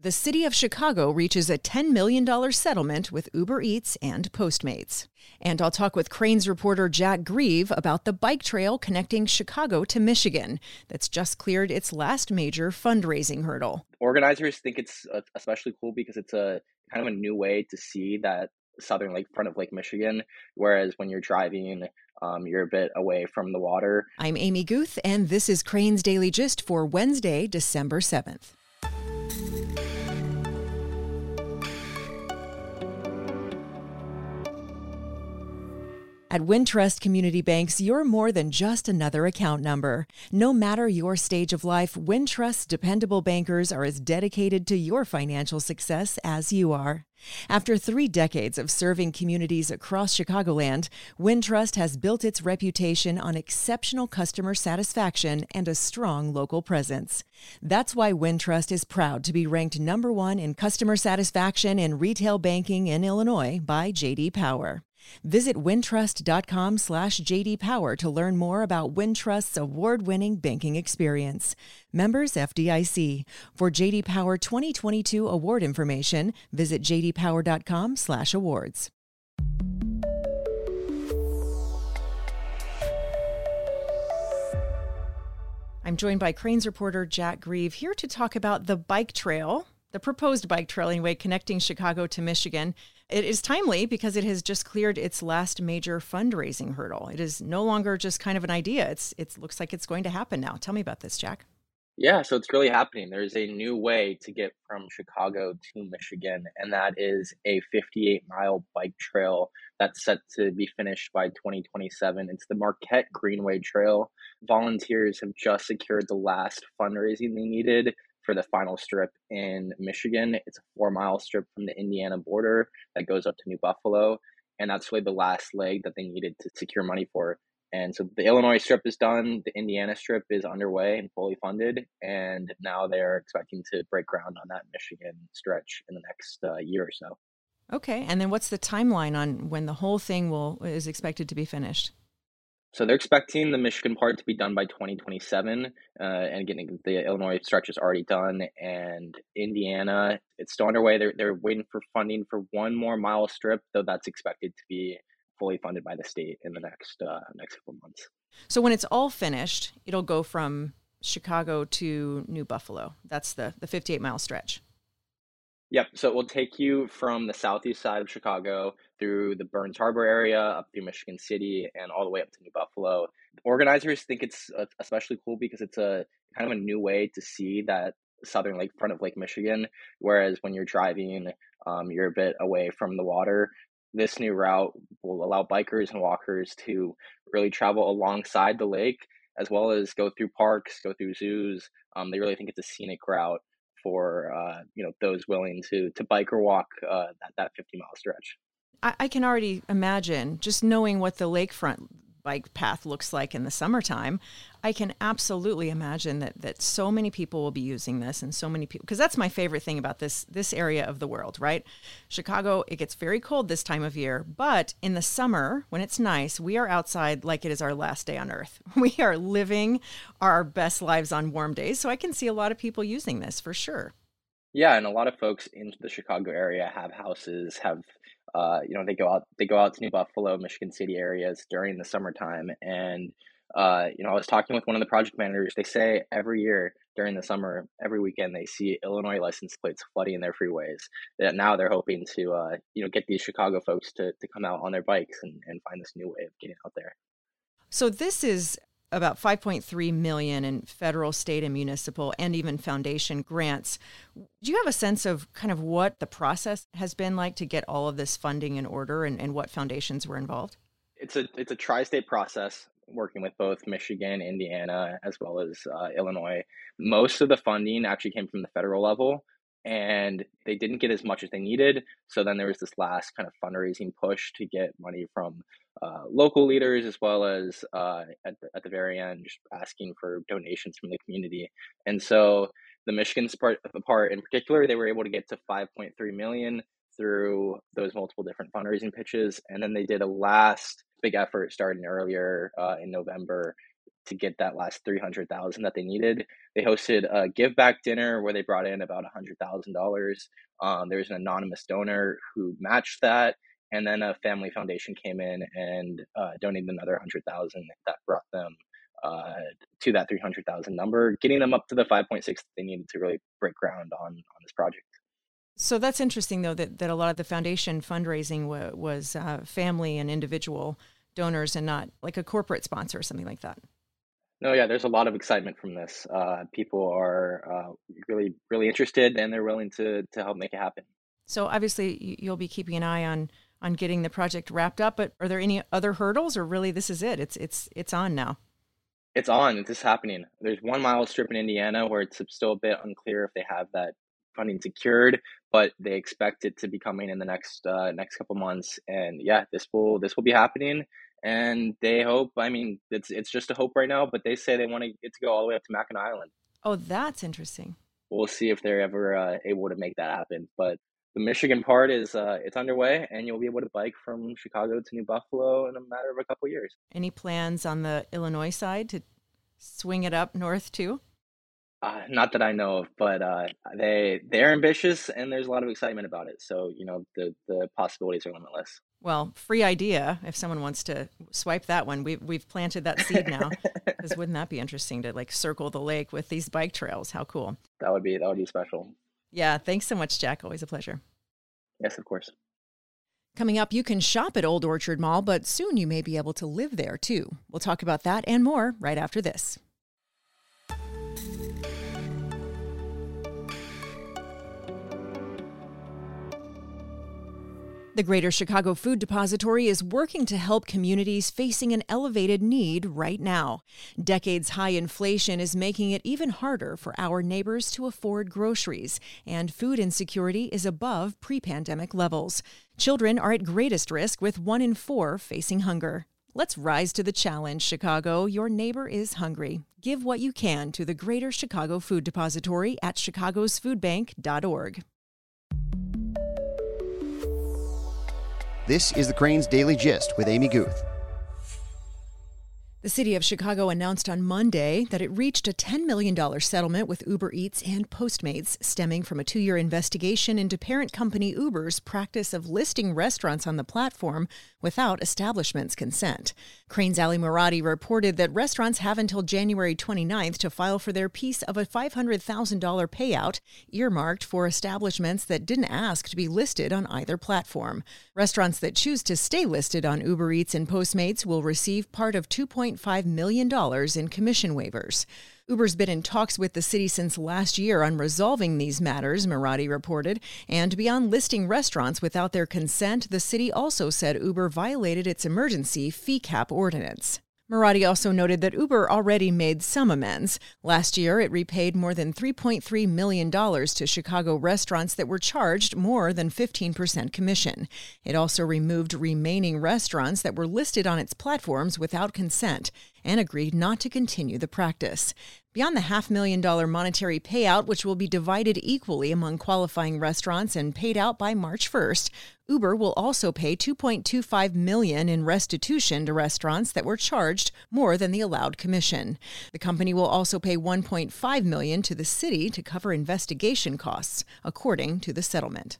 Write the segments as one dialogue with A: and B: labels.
A: The city of Chicago reaches a $10 million settlement with Uber Eats and Postmates. And I'll talk with Crain's reporter Jack Grieve about the bike trail connecting Chicago to Michigan that's just cleared its last major fundraising hurdle.
B: Organizers think it's especially cool because it's a kind of a new way to see that southern lake front of Lake Michigan, whereas when you're driving, you're a bit away from the water.
A: I'm Amy Guth, and this is Crain's Daily Gist for Wednesday, December 7th. At Wintrust Community Banks, you're more than just another account number. No matter your stage of life, Wintrust's dependable bankers are as dedicated to your financial success as you are. After 3 decades of serving communities across Chicagoland, Wintrust has built its reputation on exceptional customer satisfaction and a strong local presence. That's why Wintrust is proud to be ranked number 1 in customer satisfaction in retail banking in Illinois by J.D. Power. Visit wintrust.com/JD Power to learn more about Wintrust's award-winning banking experience. Members FDIC. For J.D. Power 2022 award information, visit jdpower.com/awards. I'm joined by Crain's reporter Jack Grieve here to talk about the bike trail, the proposed bike trail anyway, connecting Chicago to Michigan. It is timely because it has just cleared its last major fundraising hurdle. It is no longer just kind of an idea. It looks like it's going to happen now. Tell me about this, Jack.
B: Yeah, so it's really happening. There's a new way to get from Chicago to Michigan, and that is a 58-mile bike trail that's set to be finished by 2027. It's the Marquette Greenway Trail. Volunteers have just secured the last fundraising they needed for the final strip in Michigan. It's a 4-mile strip from the Indiana border that goes up to New Buffalo, and that's really the last leg that they needed to secure money for. And so the Illinois strip is done, the Indiana strip is underway and fully funded, and now they're expecting to break ground on that Michigan stretch in the next year or so.
A: Okay, and then what's the timeline on when the whole thing is expected to be finished?
B: So they're expecting the Michigan part to be done by 2027, and again, the Illinois stretch is already done, and Indiana, it's still underway. They're waiting for funding for one more mile strip, though that's expected to be fully funded by the state in the next couple months.
A: So when it's all finished, it'll go from Chicago to New Buffalo. That's the 58-mile stretch.
B: Yep. So it will take you from the southeast side of Chicago through the Burns Harbor area, up through Michigan City, and all the way up to New Buffalo. Organizers think it's especially cool because it's a kind of a new way to see that southern lake front of Lake Michigan, whereas when you're driving, you're a bit away from the water. This new route will allow bikers and walkers to really travel alongside the lake, as well as go through parks, go through zoos. They really think it's a scenic route for those willing to bike or walk that 50-mile stretch.
A: I can already imagine, just knowing what the lakefront bike path looks like in the summertime, I can absolutely imagine that so many people will be using this, and so many people, because that's my favorite thing about this area of the world, right? Chicago, it gets very cold this time of year, but in the summer, when it's nice, we are outside like it is our last day on earth. We are living our best lives on warm days, so I can see a lot of people using this for sure.
B: Yeah, and a lot of folks in the Chicago area have houses, they go out to New Buffalo, Michigan City areas during the summertime. And I was talking with one of the project managers. They say every year during the summer, every weekend, they see Illinois license plates flooding their freeways. That now they're hoping to get these Chicago folks to come out on their bikes and find this new way of getting out there.
A: So this is about $5.3 million in federal, state, and municipal, and even foundation grants. Do you have a sense of kind of what the process has been like to get all of this funding in order, and what foundations were involved?
B: It's a tri-state process, working with both Michigan, Indiana, as well as Illinois. Most of the funding actually came from the federal level, and they didn't get as much as they needed. So then there was this last kind of fundraising push to get money from local leaders, as well as at the very end, just asking for donations from the community. And so the Michigan part in particular, they were able to get to 5.3 million through those multiple different fundraising pitches. And then they did a last big effort starting earlier in November to get that last 300,000 that they needed. They hosted a give back dinner where they brought in about $100,000. There was an anonymous donor who matched that, and then a family foundation came in and donated another 100,000 that brought them to that 300,000 number, getting them up to the 5.6 that they needed to really break ground on this project.
A: So that's interesting, though, that a lot of the foundation fundraising was family and individual donors and not like a corporate sponsor or something like that.
B: No, yeah, there's a lot of excitement from this. People are really, really interested, and they're willing to help make it happen.
A: So obviously you'll be keeping an eye on getting the project wrapped up, but are there any other hurdles, or really this is it? It's on now?
B: It's on. It's happening. There's 1 mile strip in Indiana where it's still a bit unclear if they have that funding secured, but they expect it to be coming in the next couple months. And yeah, this will be happening. And they hope. I mean, it's just a hope right now, but they say they want it to go all the way up to Mackinac Island.
A: Oh, that's interesting.
B: We'll see if they're ever able to make that happen. But the Michigan part is it's underway, and you'll be able to bike from Chicago to New Buffalo in a matter of a couple of years.
A: Any plans on the Illinois side to swing it up north too?
B: Not that I know of, but they're ambitious, and there's a lot of excitement about it. So the possibilities are limitless.
A: Well, free idea if someone wants to swipe that one. We've planted that seed now. Because wouldn't that be interesting to like circle the lake with these bike trails? How cool!
B: That would be special.
A: Yeah, thanks so much, Jack. Always a pleasure.
B: Yes, of course.
A: Coming up, you can shop at Old Orchard Mall, but soon you may be able to live there too. We'll talk about that and more right after this. The Greater Chicago Food Depository is working to help communities facing an elevated need right now. Decades-high inflation is making it even harder for our neighbors to afford groceries, and food insecurity is above pre-pandemic levels. Children are at greatest risk, with 1 in 4 facing hunger. Let's rise to the challenge, Chicago. Your neighbor is hungry. Give what you can to the Greater Chicago Food Depository at chicagosfoodbank.org.
C: This is the Crain's Daily Gist with Amy Guth.
A: The city of Chicago announced on Monday that it reached a $10 million settlement with Uber Eats and Postmates, stemming from a 2-year investigation into parent company Uber's practice of listing restaurants on the platform without establishment's consent. Crain's Ali Muradi reported that restaurants have until January 29th to file for their piece of a $500,000 payout earmarked for establishments that didn't ask to be listed on either platform. Restaurants that choose to stay listed on Uber Eats and Postmates will receive part of $2.5 million in commission waivers. Uber's been in talks with the city since last year on resolving these matters, Muradi reported, and beyond listing restaurants without their consent, the city also said Uber violated its emergency fee cap ordinance. Muradi also noted that Uber already made some amends. Last year, it repaid more than $3.3 million to Chicago restaurants that were charged more than 15% commission. It also removed remaining restaurants that were listed on its platforms without consent and agreed not to continue the practice. Beyond the $500,000 monetary payout, which will be divided equally among qualifying restaurants and paid out by March 1st, Uber will also pay $2.25 million in restitution to restaurants that were charged more than the allowed commission. The company will also pay $1.5 million to the city to cover investigation costs, according to the settlement.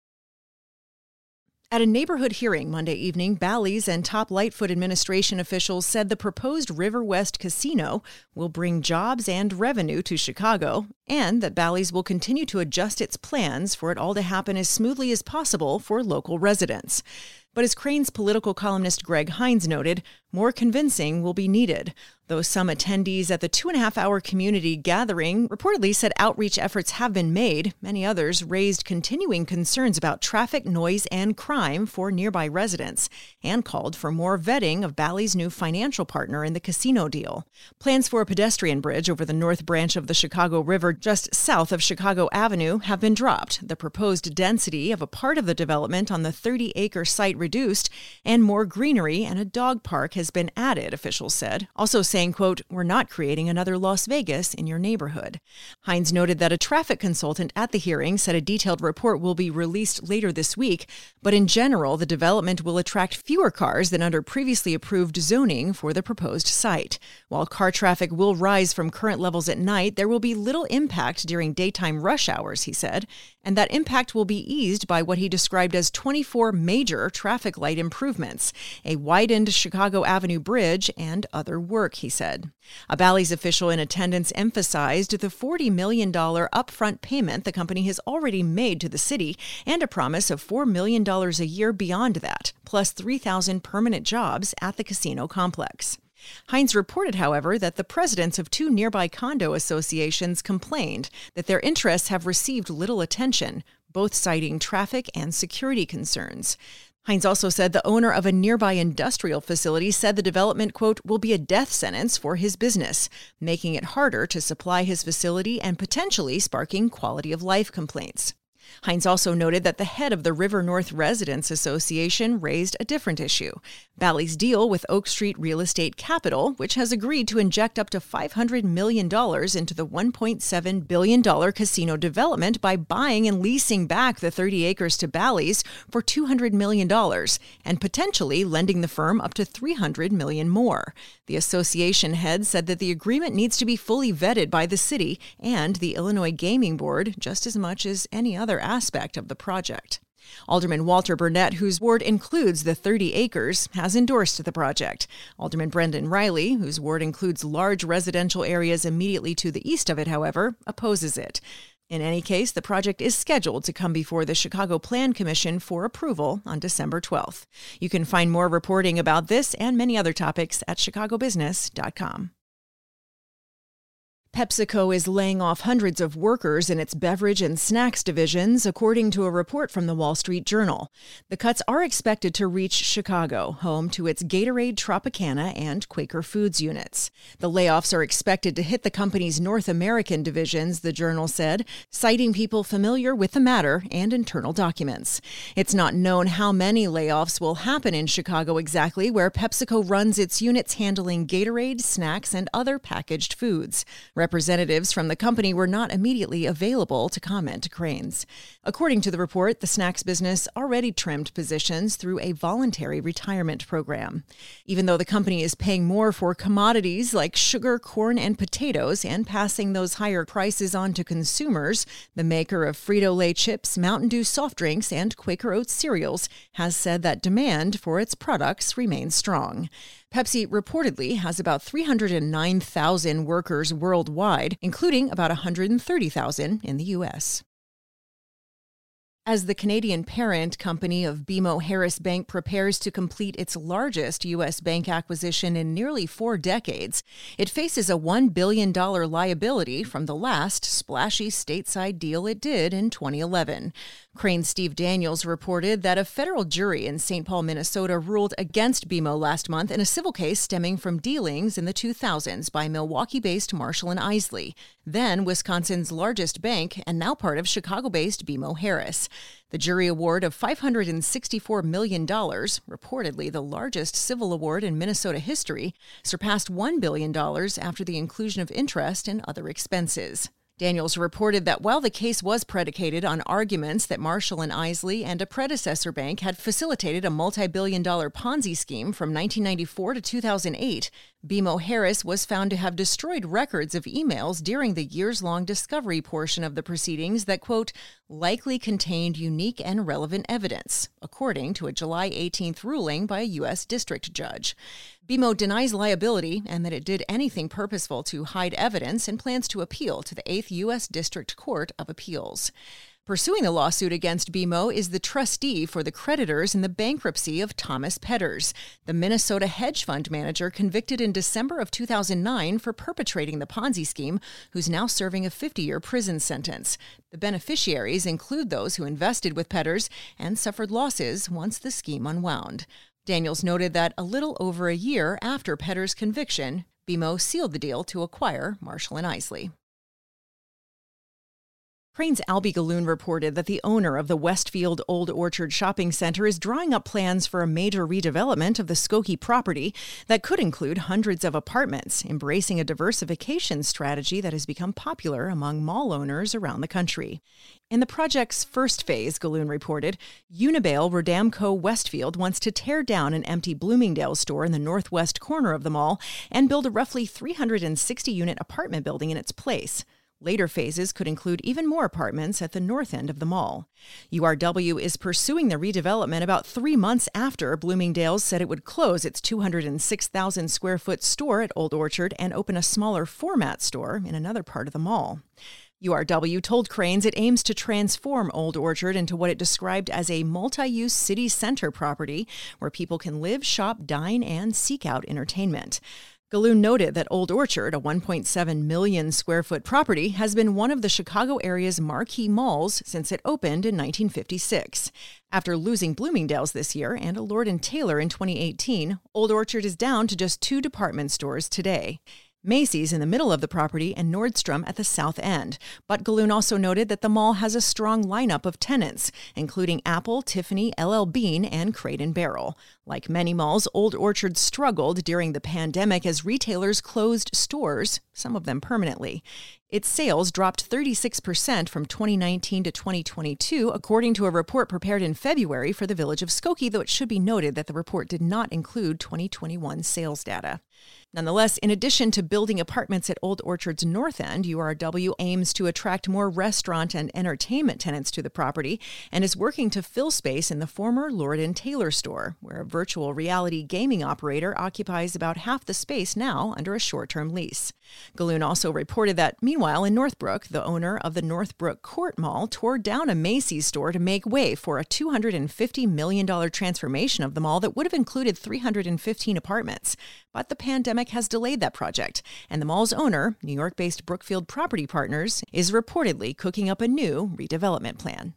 A: At a neighborhood hearing Monday evening, Bally's and top Lightfoot administration officials said the proposed River West Casino will bring jobs and revenue to Chicago, and that Bally's will continue to adjust its plans for it all to happen as smoothly as possible for local residents. But as Crain's political columnist Greg Hines noted, more convincing will be needed. Though some attendees at the 2.5-hour community gathering reportedly said outreach efforts have been made, many others raised continuing concerns about traffic, noise, and crime for nearby residents and called for more vetting of Bally's new financial partner in the casino deal. Plans for a pedestrian bridge over the north branch of the Chicago River just south of Chicago Avenue have been dropped, the proposed density of a part of the development on the 30-acre site reduced, and more greenery and a dog park has has been added, officials said, also saying, quote, "We're not creating another Las Vegas in your neighborhood." Hines noted that a traffic consultant at the hearing said a detailed report will be released later this week, but in general, the development will attract fewer cars than under previously approved zoning for the proposed site. While car traffic will rise from current levels at night, there will be little impact during daytime rush hours, he said, and that impact will be eased by what he described as 24 major traffic light improvements, a widened Chicago Avenue bridge, and other work, he said. A Bally's official in attendance emphasized the $40 million upfront payment the company has already made to the city and a promise of $4 million a year beyond that, plus 3,000 permanent jobs at the casino complex. Hines reported, however, that the presidents of two nearby condo associations complained that their interests have received little attention, both citing traffic and security concerns. Hines also said the owner of a nearby industrial facility said the development, quote, "will be a death sentence for his business, making it harder to supply his facility and potentially sparking quality of life complaints." Hines also noted that the head of the River North Residents Association raised a different issue: Bally's deal with Oak Street Real Estate Capital, which has agreed to inject up to $500 million into the $1.7 billion casino development by buying and leasing back the 30 acres to Bally's for $200 million and potentially lending the firm up to $300 million more. The association head said that the agreement needs to be fully vetted by the city and the Illinois Gaming Board just as much as any other aspect of the project. Alderman Walter Burnett, whose ward includes the 30 acres, has endorsed the project. Alderman Brendan Riley, whose ward includes large residential areas immediately to the east of it, however, opposes it. In any case, the project is scheduled to come before the Chicago Plan Commission for approval on December 12th. You can find more reporting about this and many other topics at chicagobusiness.com. PepsiCo is laying off hundreds of workers in its beverage and snacks divisions, according to a report from the Wall Street Journal. The cuts are expected to reach Chicago, home to its Gatorade, Tropicana, and Quaker Foods units. The layoffs are expected to hit the company's North American divisions, the Journal said, citing people familiar with the matter and internal documents. It's not known how many layoffs will happen in Chicago exactly, where PepsiCo runs its units handling Gatorade, snacks, and other packaged foods. Representatives from the company were not immediately available to comment to Crain's. According to the report, the snacks business already trimmed positions through a voluntary retirement program. Even though the company is paying more for commodities like sugar, corn, and potatoes and passing those higher prices on to consumers, the maker of Frito-Lay chips, Mountain Dew soft drinks, and Quaker Oats cereals has said that demand for its products remains strong. Pepsi reportedly has about 309,000 workers worldwide, including about 130,000 in the U.S. As the Canadian parent company of BMO Harris Bank prepares to complete its largest U.S. bank acquisition in nearly 4 decades, it faces a $1 billion liability from the last splashy stateside deal it did in 2011. Crain's Steve Daniels reported that a federal jury in St. Paul, Minnesota ruled against BMO last month in a civil case stemming from dealings in the 2000s by Milwaukee-based Marshall & Isley, then Wisconsin's largest bank and now part of Chicago-based BMO Harris. The jury award of $564 million, reportedly the largest civil award in Minnesota history, surpassed $1 billion after the inclusion of interest and other expenses. Daniels reported that while the case was predicated on arguments that Marshall & Isley and a predecessor bank had facilitated a multi-billion-dollar Ponzi scheme from 1994 to 2008, BMO Harris was found to have destroyed records of emails during the years-long discovery portion of the proceedings that, quote, likely contained unique and relevant evidence, according to a July 18th ruling by a U.S. district judge. BMO denies liability and that it did anything purposeful to hide evidence and plans to appeal to the 8th U.S. District Court of Appeals. Pursuing the lawsuit against BMO is the trustee for the creditors in the bankruptcy of Thomas Petters, the Minnesota hedge fund manager convicted in December of 2009 for perpetrating the Ponzi scheme, who's now serving a 50-year prison sentence. The beneficiaries include those who invested with Petters and suffered losses once the scheme unwound. Daniels noted that a little over a year after Petters' conviction, BMO sealed the deal to acquire Marshall & Isley. Crane's Albie Galoon reported that the owner of the Westfield Old Orchard Shopping Center is drawing up plans for a major redevelopment of the Skokie property that could include hundreds of apartments, embracing a diversification strategy that has become popular among mall owners around the country. In the project's first phase, Galoon reported, Unibail Rodamco Westfield wants to tear down an empty Bloomingdale's store in the northwest corner of the mall and build a roughly 360-unit apartment building in its place. Later phases could include even more apartments at the north end of the mall. URW is pursuing the redevelopment about 3 months after Bloomingdale's said it would close its 206,000 square foot store at Old Orchard and open a smaller format store in another part of the mall. URW told Crain's it aims to transform Old Orchard into what it described as a multi-use city center property where people can live, shop, dine, and seek out entertainment. Galoon noted that Old Orchard, a 1.7 million square foot property, has been one of the Chicago area's marquee malls since it opened in 1956. After losing Bloomingdale's this year and a Lord & Taylor in 2018, Old Orchard is down to just 2 department stores today. Macy's in the middle of the property and Nordstrom at the south end. But Galoon also noted that the mall has a strong lineup of tenants, including Apple, Tiffany, LL Bean, and Crate & Barrel. Like many malls, Old Orchard struggled during the pandemic as retailers closed stores, some of them permanently. Its sales dropped 36% from 2019 to 2022, according to a report prepared in February for the Village of Skokie, though it should be noted that the report did not include 2021 sales data. Nonetheless, in addition to building apartments at Old Orchard's north end, URW aims to attract more restaurant and entertainment tenants to the property and is working to fill space in the former Lord & Taylor store, where a virtual reality gaming operator occupies about half the space now under a short-term lease. Galoon also reported that, meanwhile, in Northbrook, the owner of the Northbrook Court Mall tore down a Macy's store to make way for a $250 million transformation of the mall that would have included 315 apartments. But the pandemic has delayed that project, and the mall's owner, New York-based Brookfield Property Partners, is reportedly cooking up a new redevelopment plan.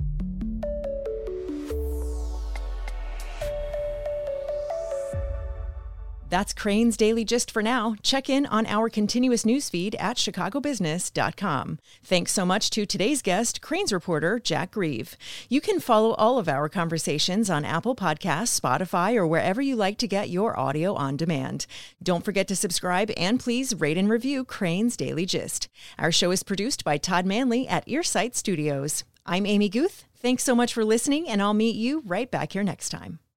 A: That's Crain's Daily Gist for now. Check in on our continuous newsfeed at chicagobusiness.com. Thanks so much to today's guest, Crain's reporter Jack Grieve. You can follow all of our conversations on Apple Podcasts, Spotify, or wherever you like to get your audio on demand. Don't forget to subscribe and please rate and review Crain's Daily Gist. Our show is produced by Todd Manley at Earsight Studios. I'm Amy Guth. Thanks so much for listening, and I'll meet you right back here next time.